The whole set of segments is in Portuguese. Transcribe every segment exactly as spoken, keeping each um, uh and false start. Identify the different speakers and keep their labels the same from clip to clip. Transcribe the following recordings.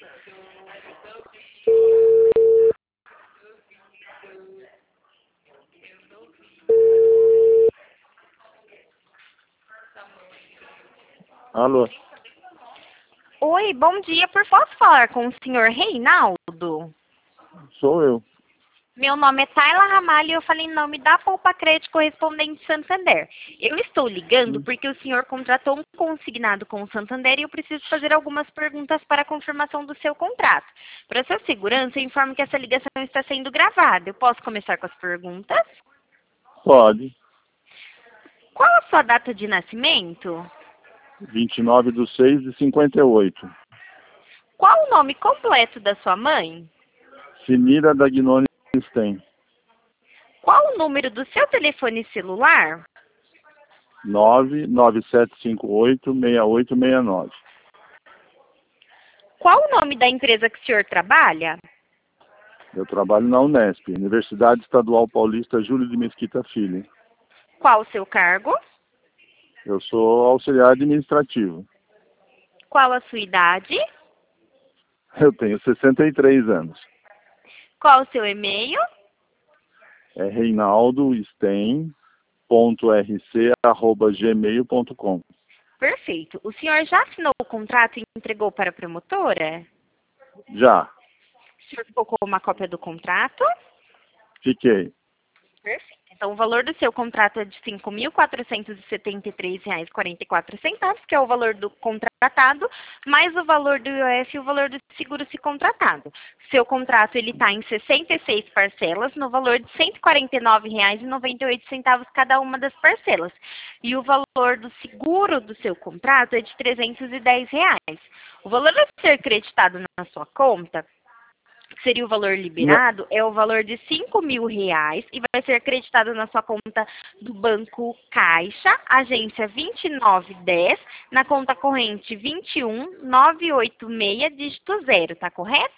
Speaker 1: Alô?
Speaker 2: Oi, bom dia. Por favor, falar com o senhor Reinaldo?
Speaker 1: Sou eu.
Speaker 2: Meu nome é Tayla Ramalho e eu falei em nome da Poupa Crédito Correspondente Santander. Eu estou ligando
Speaker 1: Hum.
Speaker 2: porque o senhor contratou um consignado com o Santander e eu preciso fazer algumas perguntas para a confirmação do seu contrato. Para sua segurança, eu informo que essa ligação está sendo gravada. Eu posso começar com as perguntas?
Speaker 1: Pode.
Speaker 2: Qual a sua data de nascimento?
Speaker 1: vinte e nove do seis de cinquenta e oito.
Speaker 2: Qual o nome completo da sua mãe?
Speaker 1: Sinira Dagnoni Stein.
Speaker 2: Qual o número do seu telefone celular?
Speaker 1: nove nove sete cinco oito seis oito seis nove.
Speaker 2: Qual o nome da empresa que o senhor trabalha?
Speaker 1: Eu trabalho na Unesp, Universidade Estadual Paulista Júlio de Mesquita Filho.
Speaker 2: Qual o seu cargo?
Speaker 1: Eu sou auxiliar administrativo.
Speaker 2: Qual a sua idade?
Speaker 1: Eu tenho sessenta e três anos.
Speaker 2: Qual o seu e-mail?
Speaker 1: É reinaldo stein ponto r c arroba gmail ponto com.
Speaker 2: Perfeito. O senhor já assinou o contrato e entregou para a promotora?
Speaker 1: Já.
Speaker 2: O senhor ficou com uma cópia do contrato?
Speaker 1: Fiquei.
Speaker 2: Perfeito. Então, o valor do seu contrato é de cinco mil quatrocentos e setenta e três reais e quarenta e quatro centavos, que é o valor do contratado, mais o valor do I O F e o valor do seguro-se contratado. Seu contrato está em sessenta e seis parcelas, no valor de cento e quarenta e nove reais e noventa e oito centavos cada uma das parcelas. E o valor do seguro do seu contrato é de trezentos e dez reais. O valor a ser creditado na sua conta, que seria o valor liberado, é o valor de cinco mil reais e vai ser acreditado na sua conta do Banco Caixa, agência vinte e nove dez, na conta corrente vinte e um nove oito seis, dígito zero, tá correto?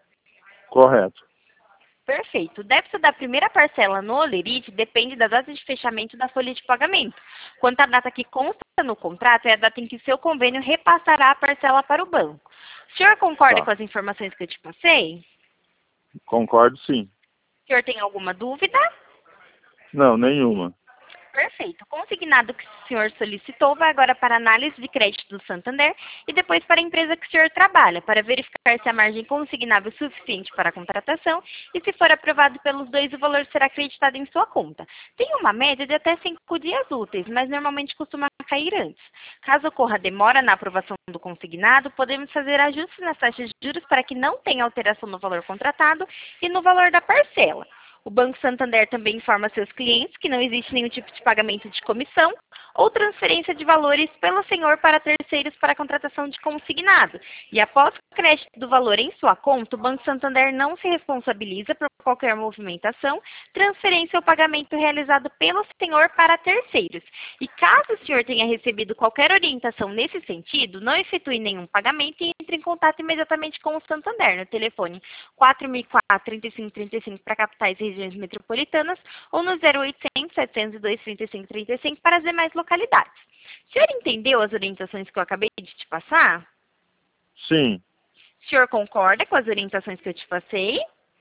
Speaker 1: Correto.
Speaker 2: Perfeito. O débito da primeira parcela no Olerite depende da data de fechamento da folha de pagamento. Quanto à data que consta no contrato, é a data em que seu convênio repassará a parcela para o banco. O senhor concorda
Speaker 1: Tá.
Speaker 2: com as informações que eu te passei?
Speaker 1: Concordo, sim.
Speaker 2: O senhor tem alguma dúvida?
Speaker 1: Não, nenhuma.
Speaker 2: Perfeito. O consignado que o senhor solicitou vai agora para análise de crédito do Santander e depois para a empresa que o senhor trabalha, para verificar se a margem consignável é suficiente para a contratação e, se for aprovado pelos dois, o valor será acreditado em sua conta. Tem uma média de até cinco dias úteis, mas normalmente costuma cair antes. Caso ocorra demora na aprovação do consignado, podemos fazer ajustes nas taxas de juros para que não tenha alteração no valor contratado e no valor da parcela. O Banco Santander também informa seus clientes que não existe nenhum tipo de pagamento de comissão ou transferência de valores pelo senhor para terceiros para a contratação de consignado. E após o crédito do valor em sua conta, o Banco Santander não se responsabiliza por qualquer movimentação, transferência ou pagamento realizado pelo senhor para terceiros. E caso o senhor tenha recebido qualquer orientação nesse sentido, não efetue nenhum pagamento e entre em contato imediatamente com o Santander no telefone quatro mil e quatro, trinta e cinco trinta e cinco para capitais e regiões metropolitanas ou no zero oitocentos, setecentos e dois, trinta e cinco trinta e cinco para as demais localidades. O senhor entendeu as orientações que eu acabei de te passar?
Speaker 1: Sim.
Speaker 2: O senhor concorda com as orientações que eu te passei?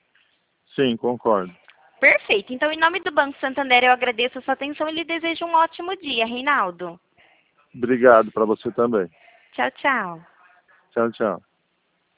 Speaker 1: Sim, concordo.
Speaker 2: Perfeito. Então, em nome do Banco Santander, eu agradeço a sua atenção e lhe desejo um ótimo dia, Reinaldo.
Speaker 1: Obrigado para você também.
Speaker 2: Tchau, tchau.
Speaker 1: Tchau, tchau.